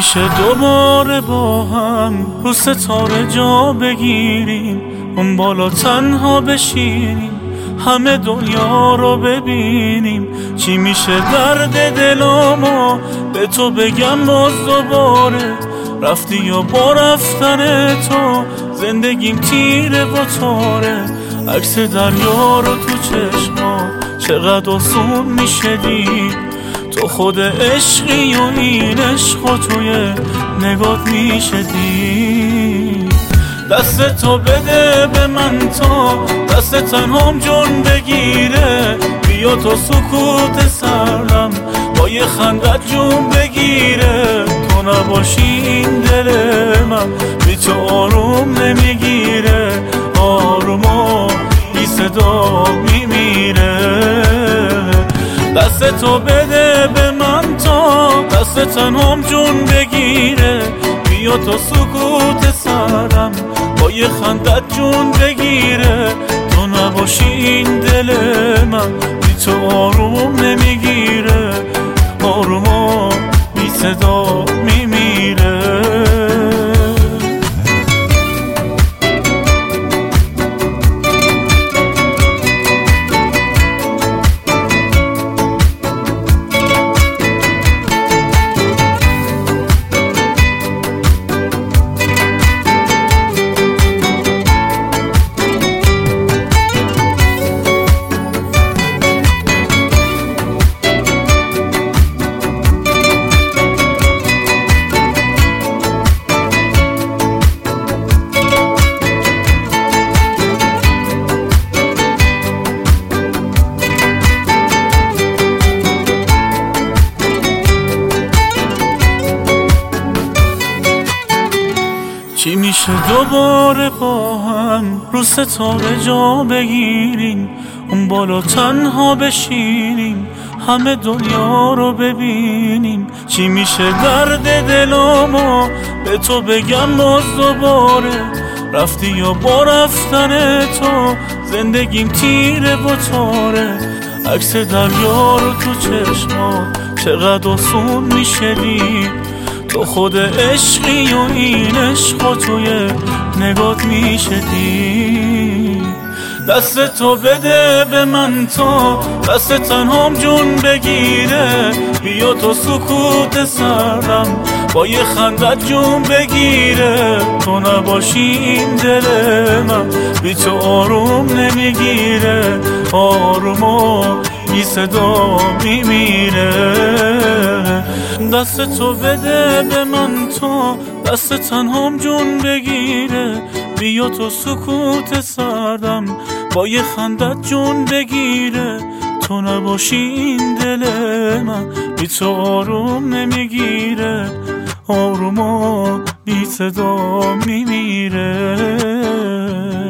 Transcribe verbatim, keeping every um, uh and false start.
میشه دوباره با هم رو ستاره جا بگیریم، اون بالا تنها بشینیم، همه دنیا رو ببینیم؟ چی میشه درد دلامو به تو بگم باز دوباره؟ رفتی یا با رفتن تو زندگیم تیره و تاره، عکس دریا رو تو چشما چقدر آسون میشه دید، تو خود عشقی و این عشق و توی نگات میشه دید. دست تو بده به من تا دست تنهام جون بگیره، بیا تو سکوت سرم با یه خندت جون بگیره، تو نباشی این دل من بی تو آروم نمیگیره، آروما بی صدا میمیره. دست تو بده به من تا دست تنهام جون بگیره، بیا تو سکوت سرم با یه خندت جون بگیره، تو نباشی این دل من بی تو آروم نمیگیره، آروما بی صدا میمیره. چی میشه دوباره با هم رو ستاره جا بگیریم، اون بالا تنها بشینیم، همه دنیا رو ببینیم؟ چی میشه درد دلامو به تو بگم باز دوباره؟ رفتی یا با رفتن تو زندگیم تیره و تاره، عکس دریا رو تو چشما چقدر آسون میشه دید، تو خود عشقی و این عشق و توی نگات میشه دید. دست تو بده به من تا دست تنهام جون بگیره، بیا تو سکوت سرم با یه خندت جون بگیره، تو نباشی این دل من بی تو آروم نمیگیره، آروما بی صدا میمیره. دست تو بده به من تا دست تنهام جون بگیره، بیا تو سکوت سردم با یه خندت جون بگیره، تو نباشی این دل من بی تو آروم نمیگیره، آروما بی صدا میمیره.